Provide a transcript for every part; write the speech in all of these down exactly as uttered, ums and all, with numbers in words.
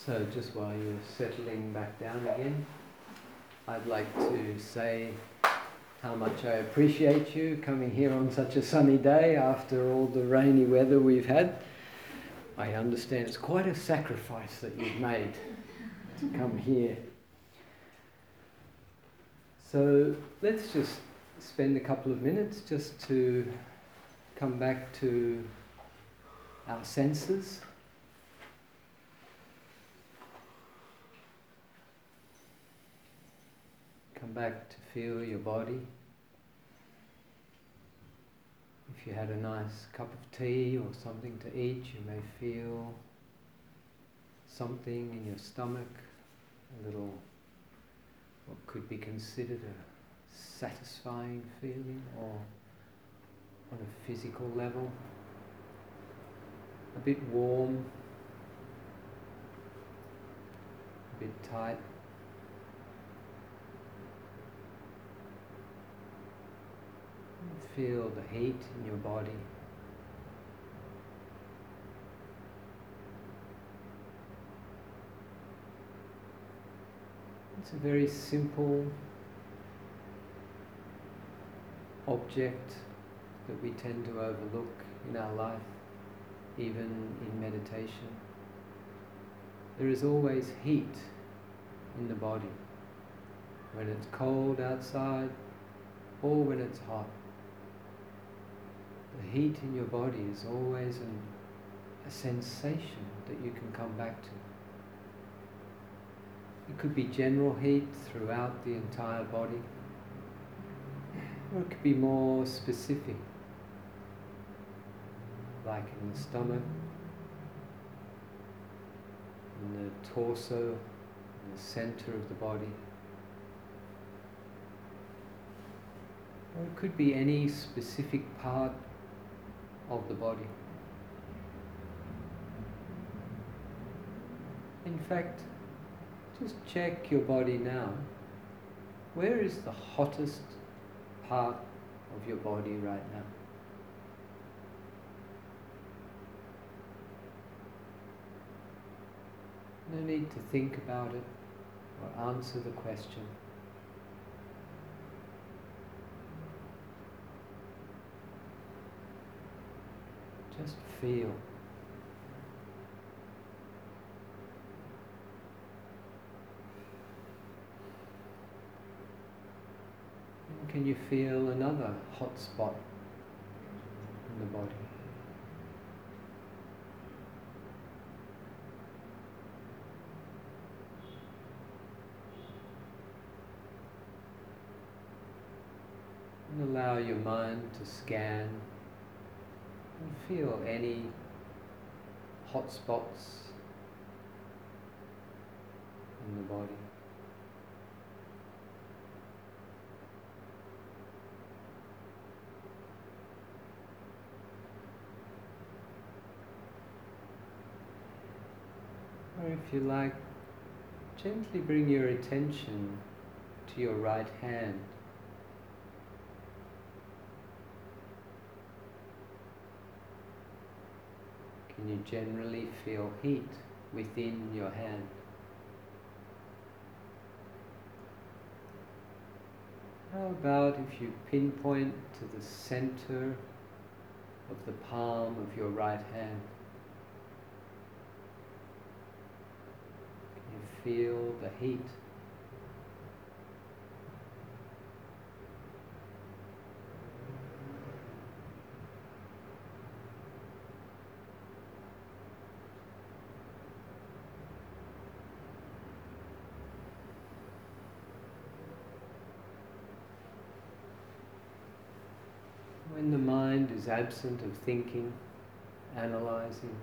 So just while you're settling back down again, I'd like to say how much I appreciate you coming here on such a sunny day after all the rainy weather we've had. I understand it's quite a sacrifice that you've made to come here. So let's just spend a couple of minutes just to come back to our senses. Come back to feel your body. If you had a nice cup of tea or something to eat, you may feel something in your stomach, a little, what could be considered a satisfying feeling, or on a physical level, a bit warm, a bit tight. Feel the heat in your body. It's a very simple object that we tend to overlook in our life, even in meditation. There is always heat in the body, when it's cold outside or when it's hot. The heat in your body is always an, a sensation that you can come back to. It could be general heat throughout the entire body, or it could be more specific, like in the stomach, in the torso, in the center of the body. Or it could be any specific part of the body. In fact, just check your body now. Where is the hottest part of your body right now? No need to think about it or answer the question. Just feel. And can you feel another hot spot in the body? And allow your mind to scan and feel any hot spots in the body. Or if you like, gently bring your attention to your right hand. Can you generally feel heat within your hand? How about if you pinpoint to the center of the palm of your right hand? Can you feel the heat? When the mind is absent of thinking, analyzing,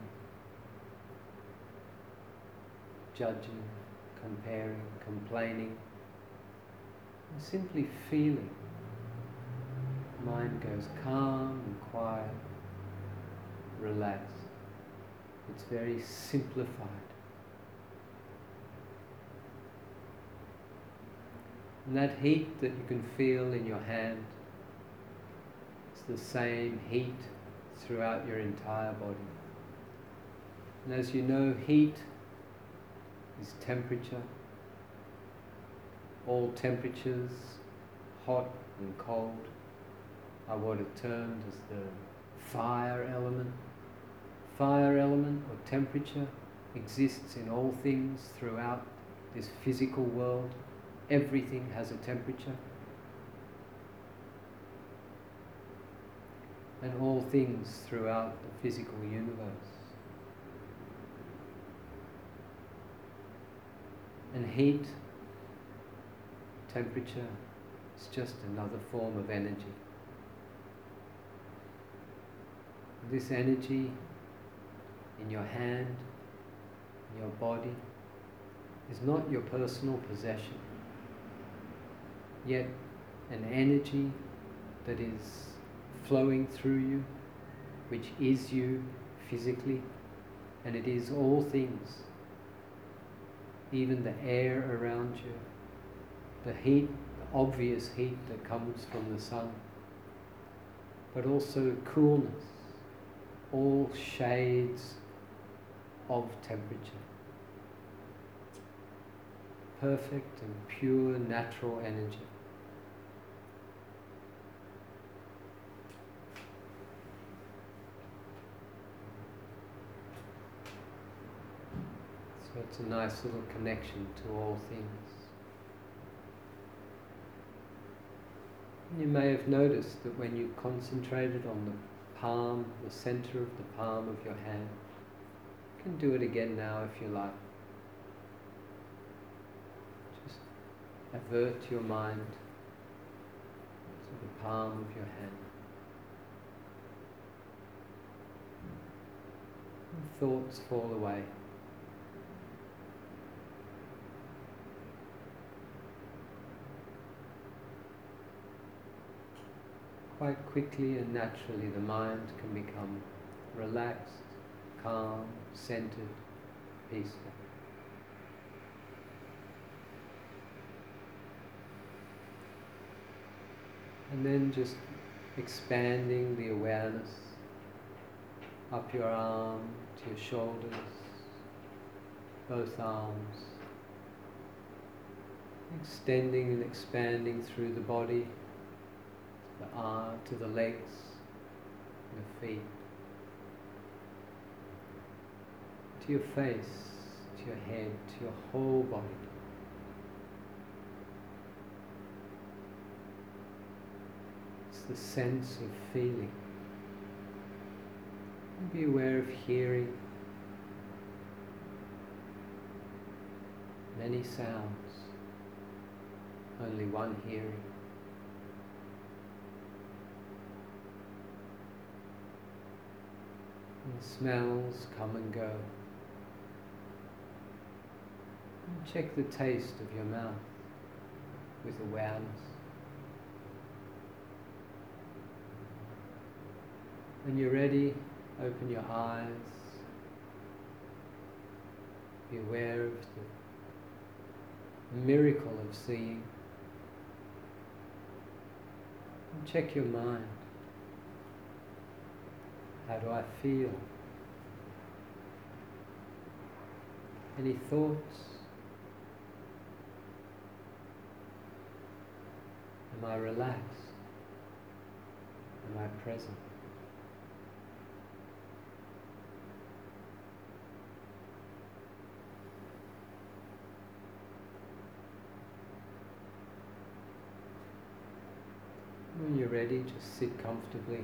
judging, comparing, complaining, and simply feeling, the mind goes calm and quiet, relaxed. It's very simplified. And that heat that you can feel in your hand, the same heat throughout your entire body. And as you know, heat is temperature. All temperatures, hot and cold, are what are termed as the fire element. Fire element or temperature exists in all things throughout this physical world. Everything has a temperature. And all things throughout the physical universe. And heat, temperature, is just another form of energy. This energy in your hand, in your body, is not your personal possession, yet an energy that is flowing through you, which is you physically, and it is all things, even the air around you, the heat, the obvious heat that comes from the sun, but also coolness, all shades of temperature. Perfect and pure natural energy. So it's a nice little connection to all things. You may have noticed that when you concentrated on the palm, the center of the palm of your hand, you can do it again now if you like. Just avert your mind to the palm of your hand. And thoughts fall away. Quite quickly and naturally the mind can become relaxed, calm, centered, peaceful. And then just expanding the awareness up your arm to your shoulders, both arms, extending and expanding through the body, the arm to the legs, the feet, to your face, to your head, to your whole body. It's the sense of feeling. And be aware of hearing many sounds, only one hearing. And smells come and go. And check the taste of your mouth with awareness. When you're ready, open your eyes. Be aware of the miracle of seeing. And check your mind. How do I feel? Any thoughts? Am I relaxed? Am I present? When you're ready, just sit comfortably.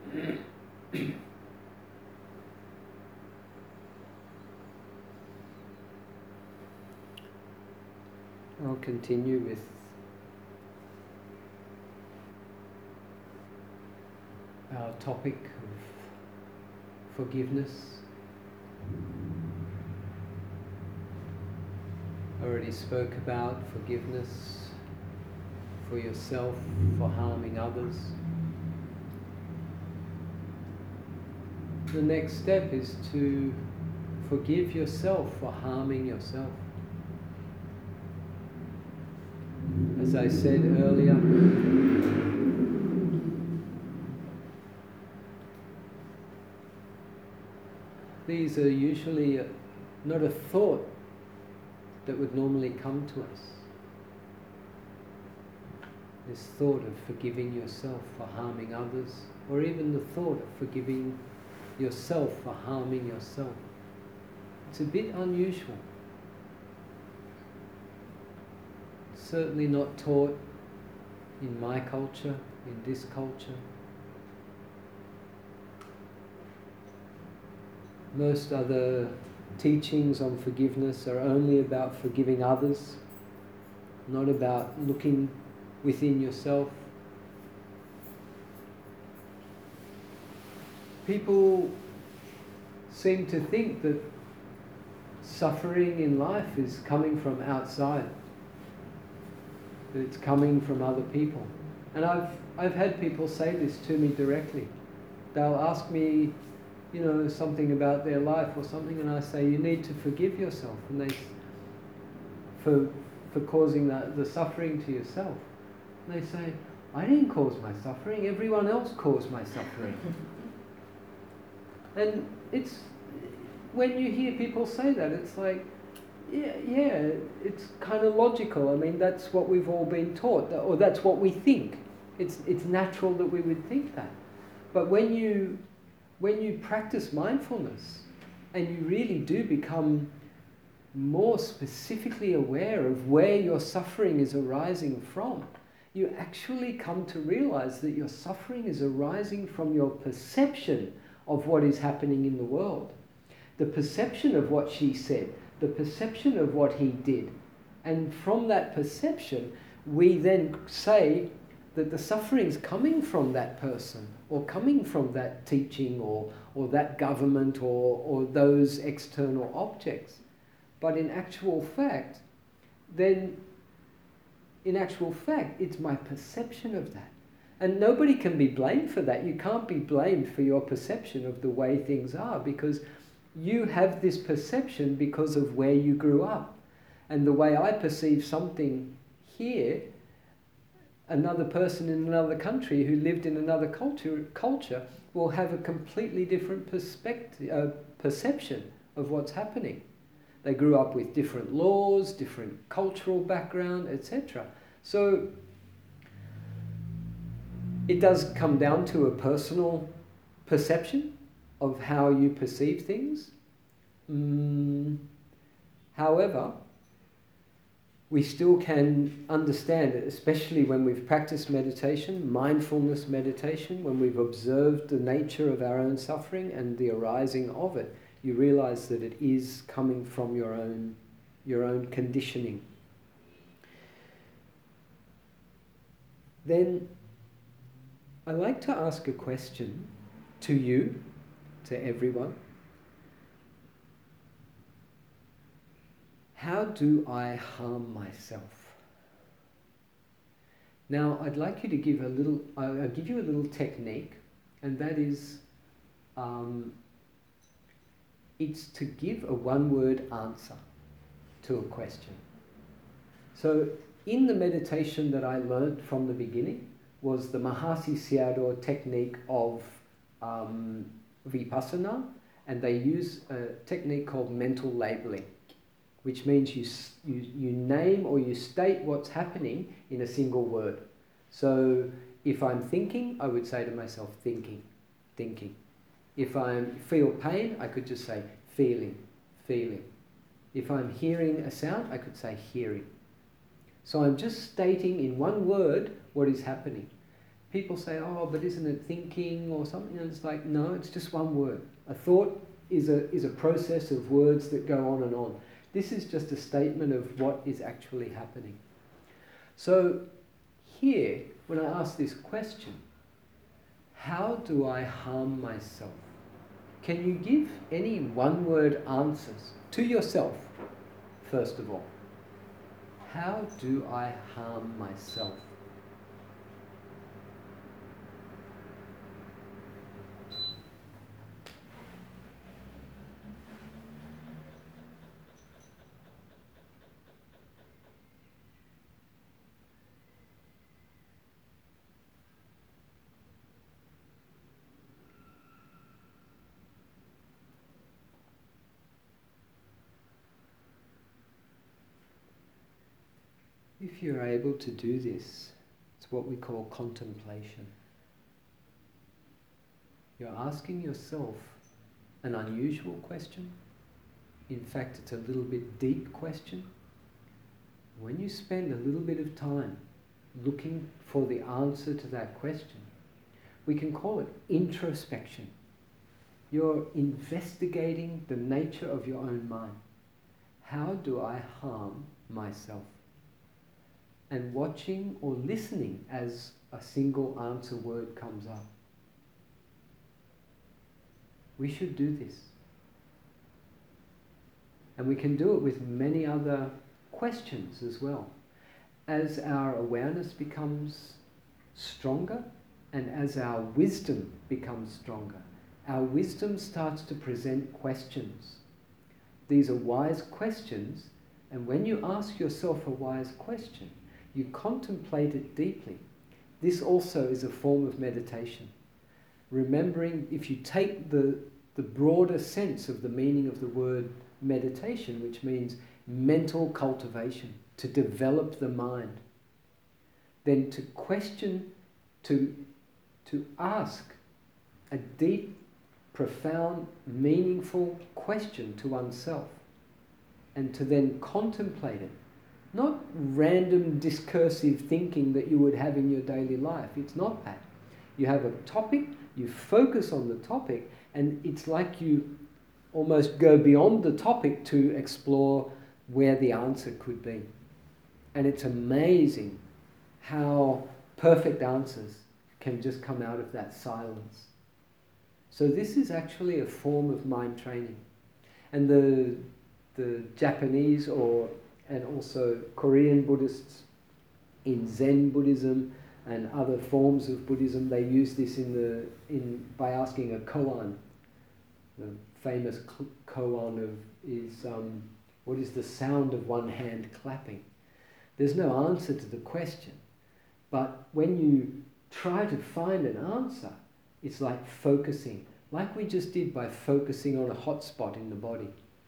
I'll continue with our topic of forgiveness. I already spoke about forgiveness for yourself, for harming others. The next step is to forgive yourself for harming yourself. As I said earlier, these are usually a, not a thought that would normally come to us. This thought of forgiving yourself for harming others, or even the thought of forgiving yourself for harming yourself. It's a bit unusual. Certainly not taught in my culture, in this culture. Most other teachings on forgiveness are only about forgiving others, not about looking within yourself. People seem to think that suffering in life is coming from outside, that it's coming from other people. And I've, I've had people say this to me directly. They'll ask me, you know, something about their life or something, and I say, you need to forgive yourself, and they, for, for causing the, the suffering to yourself. And they say, I didn't cause my suffering, everyone else caused my suffering. And it's, when you hear people say that, it's like, yeah, yeah, it's kind of logical. I mean, that's what we've all been taught, or that's what we think. It's, it's natural that we would think that. But when you, when you practice mindfulness, and you really do become more specifically aware of where your suffering is arising from, you actually come to realize that your suffering is arising from your perception of what is happening in the world. The perception of what she said, the perception of what he did. And from that perception, we then say that the suffering is coming from that person, or coming from that teaching, or, or that government, or, or those external objects. But in actual fact, then, in actual fact, it's my perception of that. And nobody can be blamed for that. You can't be blamed for your perception of the way things are, because you have this perception because of where you grew up. And the way I perceive something here, another person in another country who lived in another culture, culture will have a completely different perspective, uh, perception of what's happening. They grew up with different laws, different cultural background, et cetera. So it does come down to a personal perception of how you perceive things. Mm. However, we still can understand it, especially when we've practiced meditation, mindfulness meditation, when we've observed the nature of our own suffering and the arising of it. You realize that it is coming from your own, your own conditioning. Then I like to ask a question to you, to everyone. How do I harm myself? Now, I'd like you to give a little, I'll give you a little technique, and that is, um, it's to give a one-word answer to a question. So, in the meditation that I learned from the beginning was the Mahasi Sayadaw technique of um, Vipassana, and they use a technique called mental labeling, which means you, you, you name or you state what's happening in a single word. So if I'm thinking, I would say to myself, thinking, thinking. If I feel pain, I could just say, feeling, feeling. If I'm hearing a sound, I could say, hearing. So I'm just stating in one word what is happening. People say, oh, but isn't it thinking or something? And it's like, no, it's just one word. A thought is a, is a process of words that go on and on. This is just a statement of what is actually happening. So here, when I ask this question, how do I harm myself? Can you give any one-word answers to yourself, first of all? How do I harm myself? if you're able to do this, it's what we call contemplation. You're asking yourself an unusual question. In fact, it's a little bit deep question. When you spend a little bit of time looking for the answer to that question, we can call it introspection. You're investigating the nature of your own mind. How do I harm myself? And watching or listening as a single answer word comes up. We should do this. And we can do it with many other questions as well. As our awareness becomes stronger and as our wisdom becomes stronger, our wisdom starts to present questions. These are wise questions, and when you ask yourself a wise question, you contemplate it deeply. This also is a form of meditation. Remembering, if you take the, the broader sense of the meaning of the word meditation, which means mental cultivation, to develop the mind, then to question, to, to ask a deep, profound, meaningful question to oneself, and to then contemplate it. Not random discursive thinking that you would have in your daily life. It's not that. You have a topic, you focus on the topic, and it's like you almost go beyond the topic to explore where the answer could be. And it's amazing how perfect answers can just come out of that silence. So this is actually a form of mind training. And the, the Japanese or and also Korean Buddhists in Zen Buddhism and other forms of Buddhism, they use this in the in by asking a koan. The famous koan of is um, what is the sound of one hand clapping? There's no answer to the question, but when you try to find an answer, it's like focusing, like we just did by focusing on a hot spot in the body.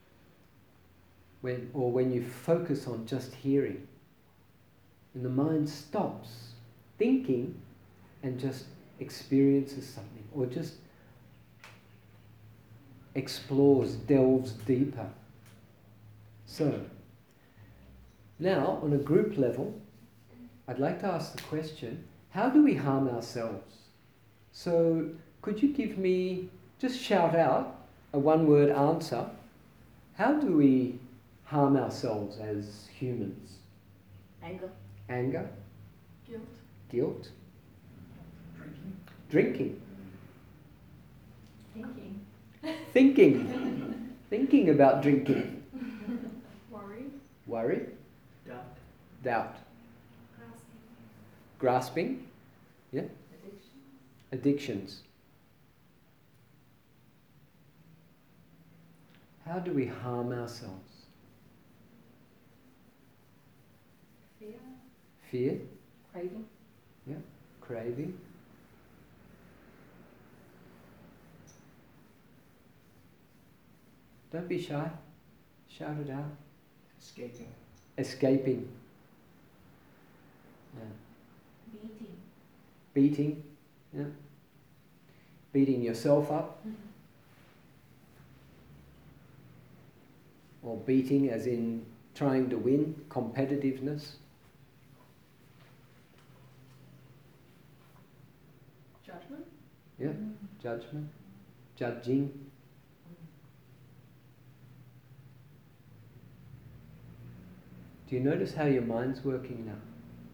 When, or when you focus on just hearing, and the mind stops thinking and just experiences something, or just explores, delves deeper. So, now on a group level, I'd like to ask the question, how do we harm ourselves? So, could you give me, just shout out a one-word answer, how do we harm ourselves as humans? Anger. Anger. Guilt. Guilt. Drinking. Drinking. Thinking. Thinking. Thinking about drinking. Worry. Worry. Doubt. Doubt. Grasping. Grasping. Yeah. Addictions. Addictions. How do we harm ourselves? Fear. Fear. Craving. Yeah. Craving. Don't be shy. Shout it out. Escaping. Escaping. Yeah. Beating. Beating. Yeah. Beating yourself up. Mm-hmm. Or beating as in trying to win, competitiveness. Judgment. Yeah, Mm-hmm. judgment, judging. Do you notice how your mind's working now?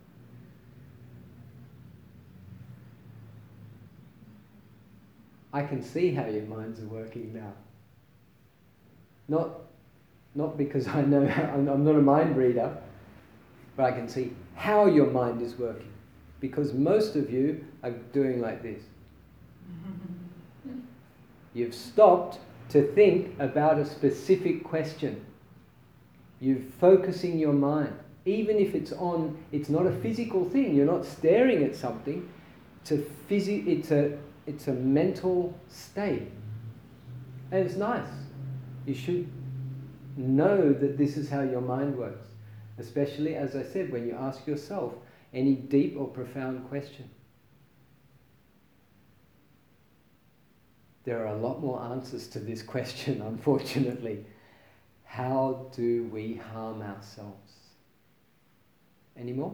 I can see how your minds are working now. Not, not because I know, I'm, I'm not a mind reader, but I can see how your mind is working. Because most of you are doing like this. You've stopped to think about a specific question. You're focusing your mind. Even if it's on, it's not a physical thing. You're not staring at something. It's a, phys- it's a, it's a mental state. And it's nice. You should know that this is how your mind works. especially, as I said, when you ask yourself any deep or profound question. There are a lot more answers to this question, unfortunately. How do we harm ourselves? Any more?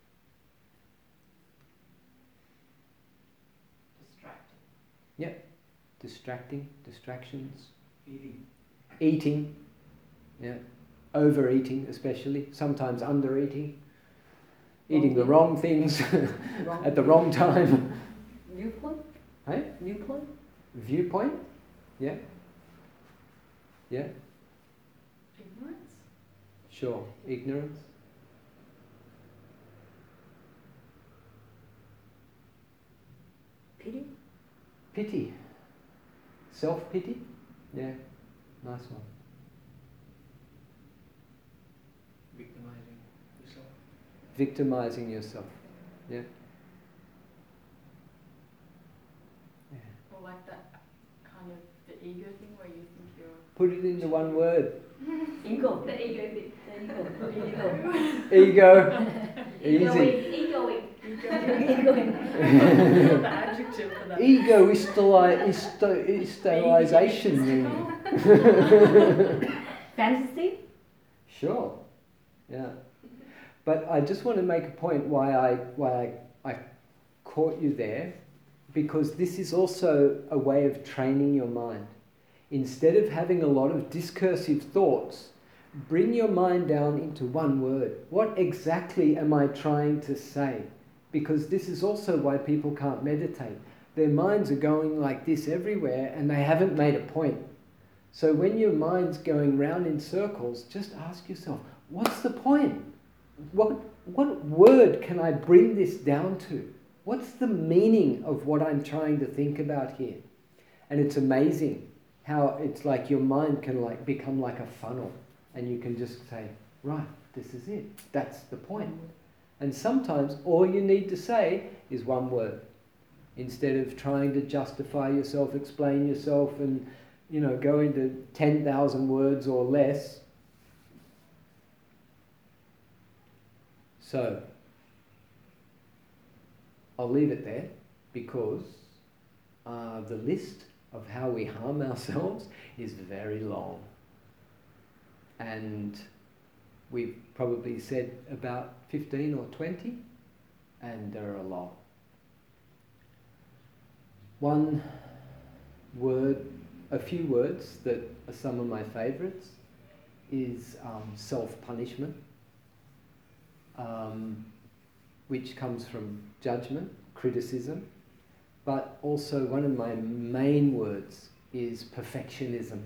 Distracting. Yep. Distracting, distractions. Eating. Eating. Yeah. Overeating, especially. Sometimes undereating. Eating the wrong things Wrong. at the wrong time. Viewpoint? Hey? Viewpoint? Viewpoint? Yeah. Yeah. Ignorance? Sure. Ignorance. Pity? Pity. Self-pity? Yeah. Nice one. Victimizing yourself. Victimizing yourself. Yeah. Yeah. Or like that kind of the ego thing where you think you're... Put it into one word. Ego. The ego thing. The ego. Ego. Easy. Egoing. The adjective for that. Ego-sterilization. Fantasy? Sure. Yeah. But I just want to make a point why I why I, I caught you there, because this is also a way of training your mind. Instead of having a lot of discursive thoughts, bring your mind down into one word. What exactly am I trying to say? Because this is also why people can't meditate. Their minds are going like this everywhere and they haven't made a point. So when your mind's going round in circles, just ask yourself, what's the point? What, what word can I bring this down to? What's the meaning of what I'm trying to think about here? And it's amazing how it's like your mind can like become like a funnel, and you can just say, right, this is it. That's the point. And sometimes all you need to say is one word, instead of trying to justify yourself, explain yourself, and you know, go into ten thousand words or less. So, I'll leave it there, because uh, the list of how we harm ourselves is very long. And we've probably said about fifteen or twenty, and there are a lot. One word, a few words that are some of my favourites is um, self-punishment, um, which comes from judgment, criticism, but also one of my main words is perfectionism,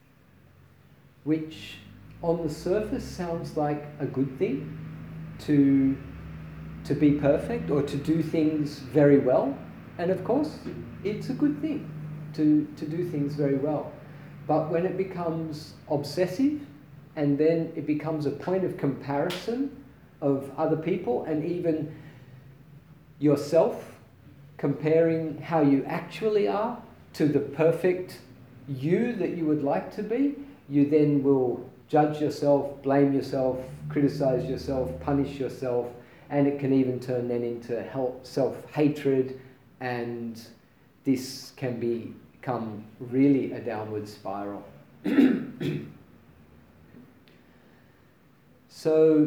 which on the surface sounds like a good thing, to, to be perfect or to do things very well. And of course, it's a good thing to, to do things very well. But when it becomes obsessive, and then it becomes a point of comparison of other people and even yourself, comparing how you actually are to the perfect you that you would like to be, you then will judge yourself, blame yourself, criticize yourself, punish yourself, and it can even turn then into self-hatred, and this can be, become really a downward spiral. So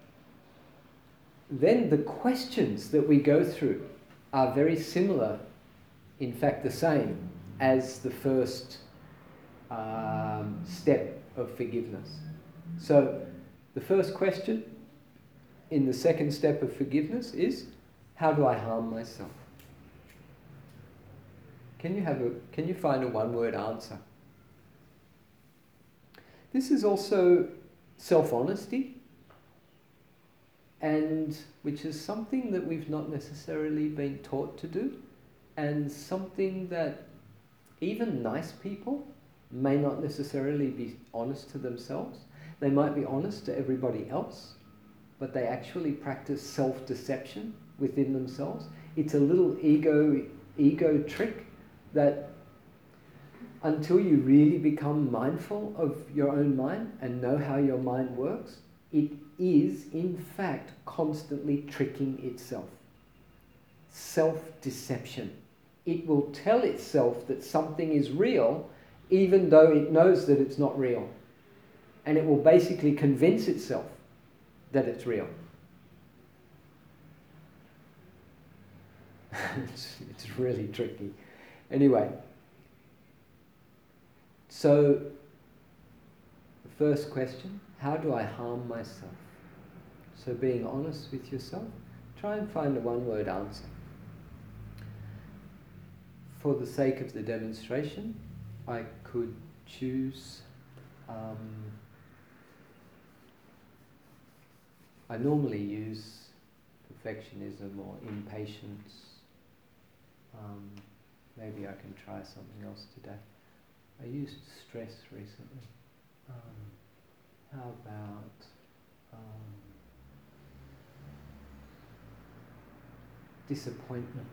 then the questions that we go through are very similar, in fact the same, as the first um, step of forgiveness. So the first question in the second step of forgiveness is, how do I harm myself? Can you have a, can you find a one-word answer? This is also self-honesty, and which is something that we've not necessarily been taught to do, and something that even nice people may not necessarily be honest to themselves. They might be honest to everybody else, but they actually practice self-deception within themselves. It's a little ego ego trick that until you really become mindful of your own mind and know how your mind works, it is, in fact, constantly tricking itself. Self-deception. It will tell itself that something is real, even though it knows that it's not real. And it will basically convince itself that it's real. it's, it's really tricky. Anyway, so the first question, how do I harm myself? So being honest with yourself, try and find a one-word answer. For the sake of the demonstration, I could choose, um, I normally use perfectionism or impatience. Um, maybe I can try something else today. I used stress recently. Um, how about um, disappointment?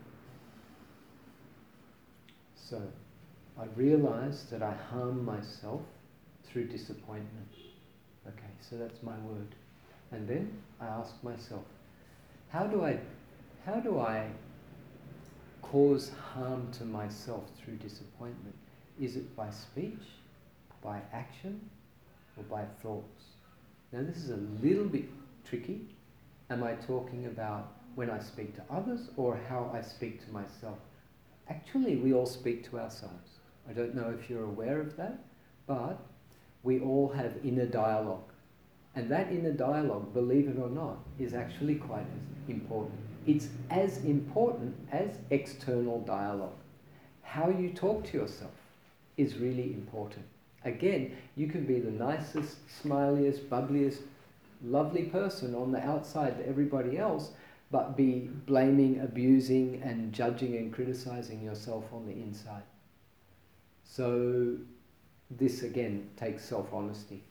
So, I realize that I harm myself through disappointment. Okay, so that's my word. And then I ask myself, how do I, how do I cause harm to myself through disappointment? Is it by speech, by action, or by thoughts? Now this is a little bit tricky. Am I talking about when I speak to others or how I speak to myself? Actually, we all speak to ourselves. I don't know if you're aware of that, but we all have inner dialogue. And that inner dialogue, believe it or not, is actually quite as important. It's as important as external dialogue. How you talk to yourself is really important. Again, you can be the nicest, smiliest, bubbliest, lovely person on the outside to everybody else, but be blaming, abusing, and judging and criticizing yourself on the inside. So this again takes self-honesty.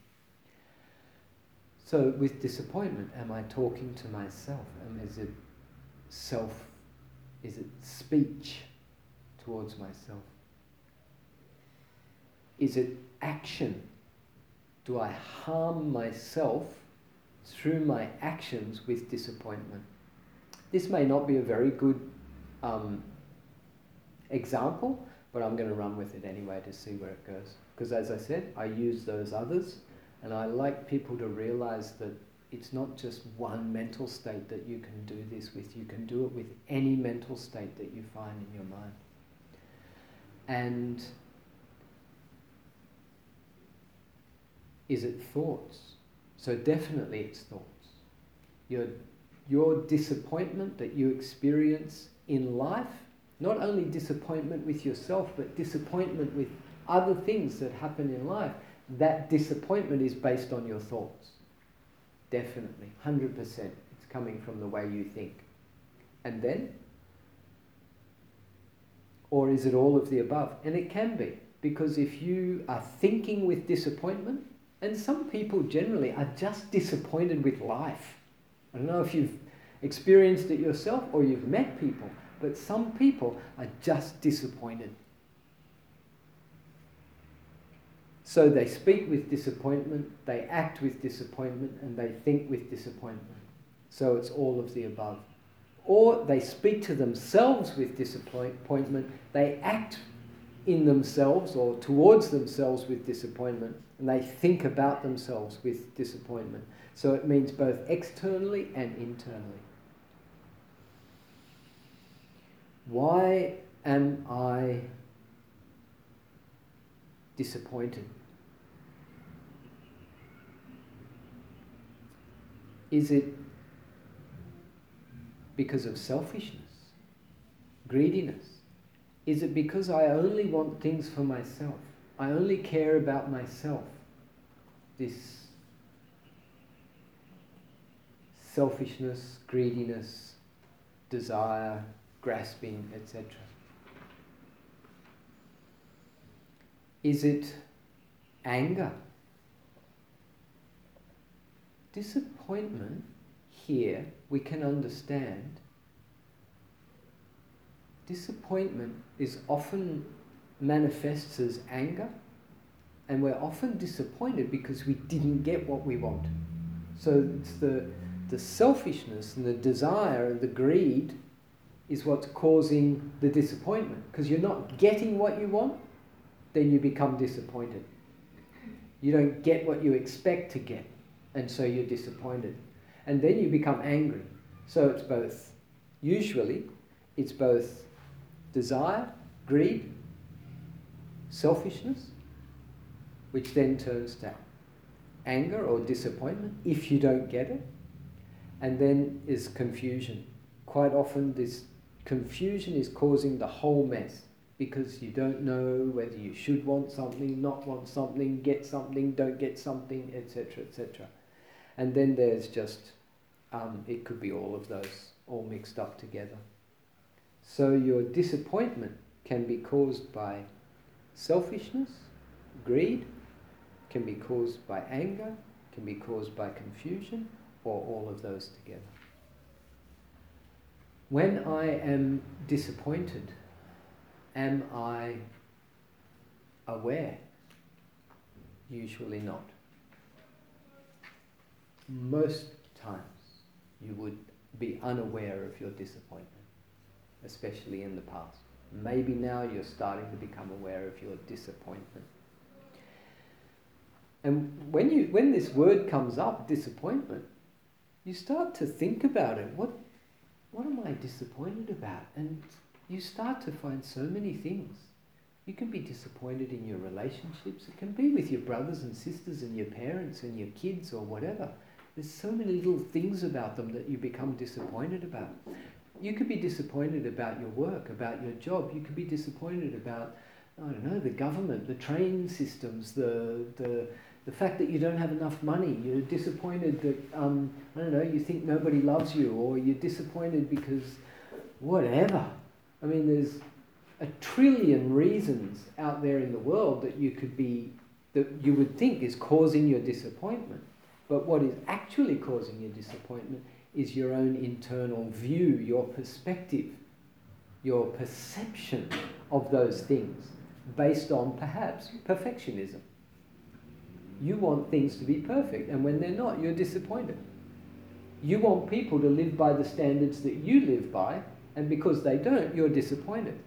So with disappointment, am I talking to myself? Um, is it self, is it speech towards myself? Is it action? Do I harm myself through my actions with disappointment? This may not be a very good um, example, but I'm going to run with it anyway to see where it goes. Because as I said, I use those others, and I like people to realize that it's not just one mental state that you can do this with. You can do it with any mental state that you find in your mind. And is it thoughts? So definitely it's thoughts. Your, your disappointment that you experience in life, not only disappointment with yourself, but disappointment with other things that happen in life, that disappointment is based on your thoughts. Definitely, one hundred percent. It's coming from the way you think. And then? Or is it all of the above? And it can be, because if you are thinking with disappointment, and some people generally are just disappointed with life. I don't know if you've experienced it yourself or you've met people, but some people are just disappointed. So they speak with disappointment, they act with disappointment, and they think with disappointment. So it's all of the above. Or they speak to themselves with disappointment, they act in themselves or towards themselves with disappointment, and they think about themselves with disappointment. So it means both externally and internally. Why am I disappointed? Is it because of selfishness, greediness? Is it because I only want things for myself? I only care about myself. This selfishness, greediness, desire, grasping, et cetera. Is it anger? Disappointment here we can understand. Disappointment is often manifests as anger, and we're often disappointed because we didn't get what we want. So it's the, the selfishness and the desire and the greed is what's causing the disappointment. Because you're not getting what you want, then you become disappointed. You don't get what you expect to get, and so you're disappointed. And then you become angry. So it's both, usually, it's both desire, greed, selfishness, which then turns to anger or disappointment if you don't get it. And then is confusion. Quite often this confusion is causing the whole mess because you don't know whether you should want something, not want something, get something, don't get something, et cetera, et cetera. And then there's just, um, it could be all of those all mixed up together. So your disappointment can be caused by selfishness, greed, can be caused by anger, can be caused by confusion, or all of those together. When I am disappointed, am I aware? Usually not. Most times you would be unaware of your disappointment, especially in the past. Maybe now you're starting to become aware of your disappointment. And when you when this word comes up, disappointment, you start to think about it. What what am I disappointed about? And you start to find so many things. You can be disappointed in your relationships. It can be with your brothers and sisters and your parents and your kids or whatever. There's so many little things about them that you become disappointed about. You could be disappointed about your work, about your job. You could be disappointed about, I don't know, the government, the train systems, the the the fact that you don't have enough money. You're disappointed that, um, I don't know, you think nobody loves you, or you're disappointed because whatever. I mean, there's a trillion reasons out there in the world that you could be, that you would think is causing your disappointment. But what is actually causing your disappointment is your own internal view, your perspective, your perception of those things based on perhaps perfectionism. You want things to be perfect, and when they're not, you're disappointed. You want people to live by the standards that you live by, and because they don't, you're disappointed.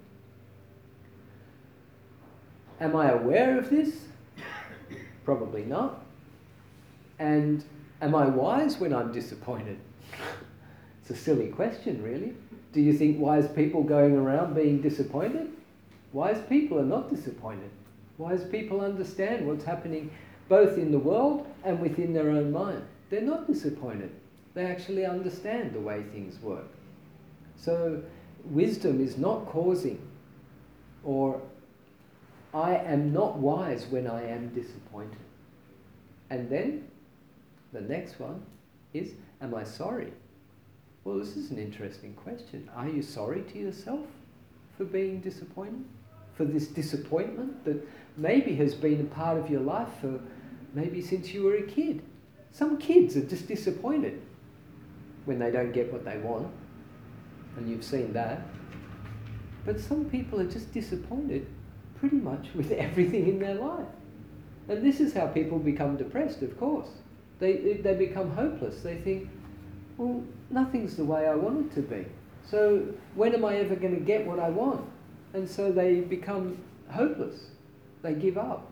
Am I aware of this? Probably not. And am I wise when I'm disappointed? It's a silly question, really. Do you think wise people going around being disappointed? Wise people are not disappointed. Wise people understand what's happening both in the world and within their own mind. They're not disappointed. They actually understand the way things work. So wisdom is not causing, or I am not wise when I am disappointed. And then the next one is, am I sorry? Well, this is an interesting question. Are you sorry to yourself for being disappointed? For this disappointment that maybe has been a part of your life for maybe since you were a kid. Some kids are just disappointed when they don't get what they want, and you've seen that. But some people are just disappointed pretty much with everything in their life. And this is how people become depressed, of course. They, they become hopeless. They think, well, nothing's the way I want it to be. So when am I ever going to get what I want? And so they become hopeless. They give up.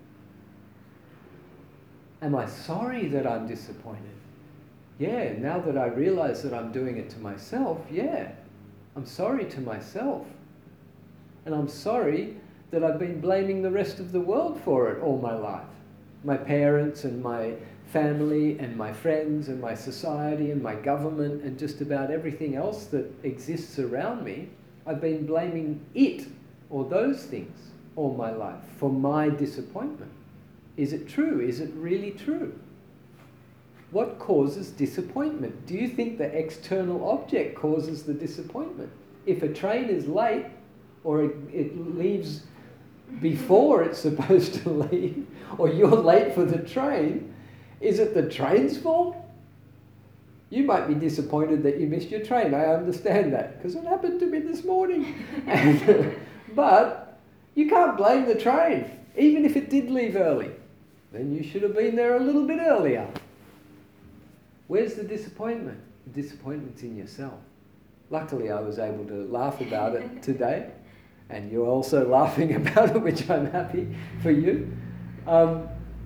Am I sorry that I'm disappointed? Yeah, now that I realize that I'm doing it to myself, yeah, I'm sorry to myself. And I'm sorry that I've been blaming the rest of the world for it all my life. My parents and my family and my friends and my society and my government and just about everything else that exists around me. I've been blaming it or those things all my life for my disappointment. Is it true? Is it really true? What causes disappointment? Do you think the external object causes the disappointment? If a train is late or it, it leaves before it's supposed to leave, or you're late for the train, is it the train's fault? You might be disappointed that you missed your train. I understand that, because it happened to me this morning. and, but you can't blame the train, even if it did leave early. Then you should have been there a little bit earlier. Where's the disappointment? The disappointment's in yourself. Luckily, I was able to laugh about it today, and you're also laughing about it, which I'm happy for you. Um,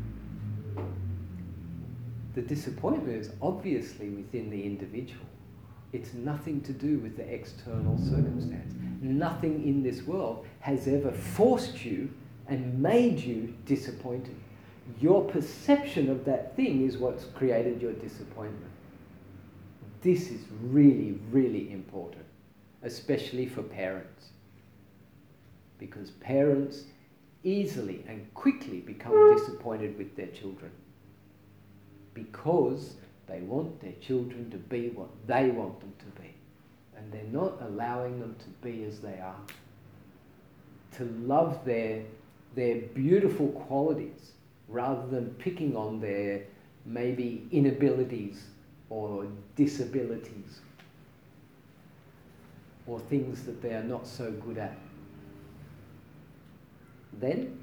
the disappointment is obviously within the individual. It's nothing to do with the external circumstance. Nothing in this world has ever forced you and made you disappointed. Your perception of that thing is what's created your disappointment. This is really, really important, especially for parents. Because parents easily and quickly become disappointed with their children. Because they want their children to be what they want them to be. And they're not allowing them to be as they are. To love their, their beautiful qualities rather than picking on their maybe inabilities or disabilities or things that they are not so good at. Then,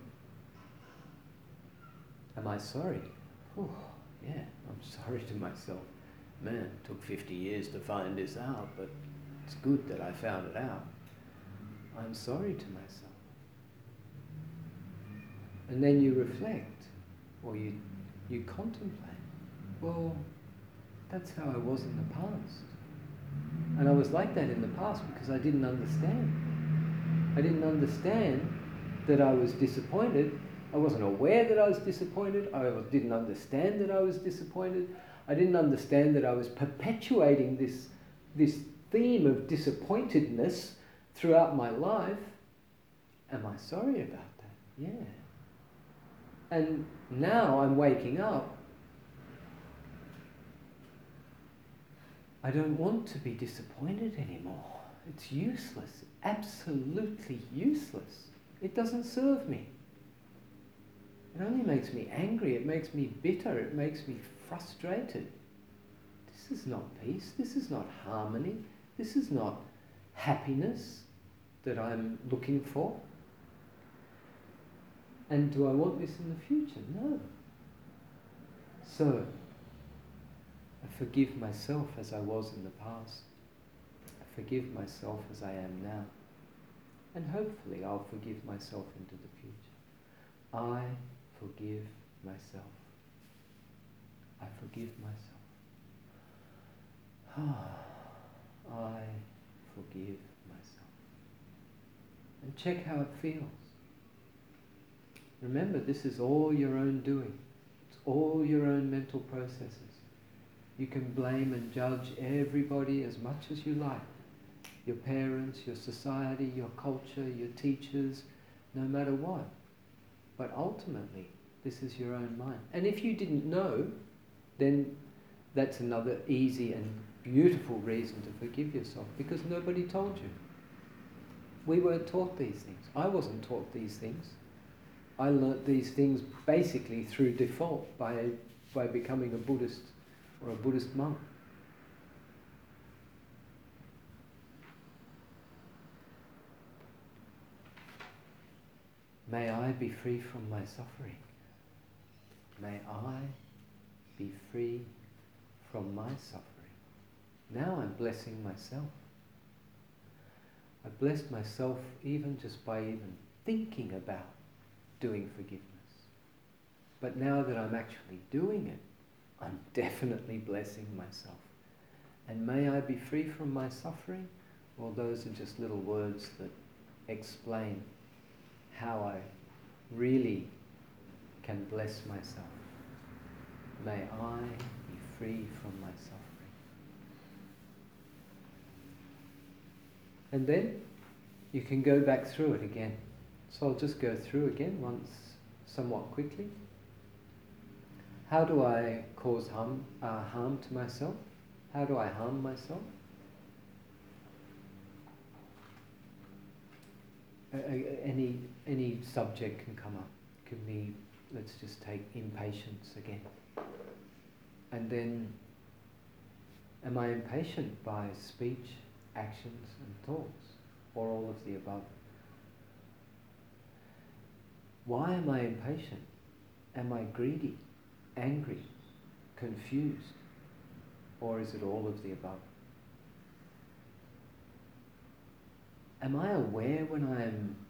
am I sorry? Oh, yeah, I'm sorry to myself. Man, it took fifty years to find this out, but it's good that I found it out. I'm sorry to myself. And then you reflect, or you, you contemplate. Well, that's how I was in the past. And I was like that in the past because I didn't understand. I didn't understand that I was disappointed. I wasn't aware that I was disappointed. I didn't understand that I was disappointed. I didn't understand that I was perpetuating this, this theme of disappointedness throughout my life. Am I sorry about that? Yeah. And now I'm waking up. I don't want to be disappointed anymore. It's useless, absolutely useless. It doesn't serve me. It only makes me angry, it makes me bitter, it makes me frustrated. This is not peace, this is not harmony, this is not happiness that I'm looking for. And do I want this in the future? No. So, I forgive myself as I was in the past. I forgive myself as I am now. And hopefully I'll forgive myself into the future. I forgive myself. I forgive myself. I forgive myself. And check how it feels. Remember, this is all your own doing. It's all your own mental processes. You can blame and judge everybody as much as you like. Your parents, your society, your culture, your teachers, no matter what. But ultimately, this is your own mind. And if you didn't know, then that's another easy and beautiful reason to forgive yourself, because nobody told you. We weren't taught these things. I wasn't taught these things. I learnt these things basically through default by, by becoming a Buddhist or a Buddhist monk. May I be free from my suffering. May I be free from my suffering. Now I'm blessing myself. I blessed myself even just by even thinking about doing forgiveness. But now that I'm actually doing it, I'm definitely blessing myself. And may I be free from my suffering? Well, those are just little words that explain how I really can bless myself. May I be free from my suffering. And then you can go back through it again. So I'll just go through again once, somewhat quickly. How do I cause harm, uh, harm to myself? How do I harm myself? Uh, any any subject can come up. Could be, let's just take impatience again. And then, am I impatient by speech, actions and thoughts, or all of the above? Why am I impatient? Am I greedy, angry, confused? Or is it all of the above? Am I aware when I am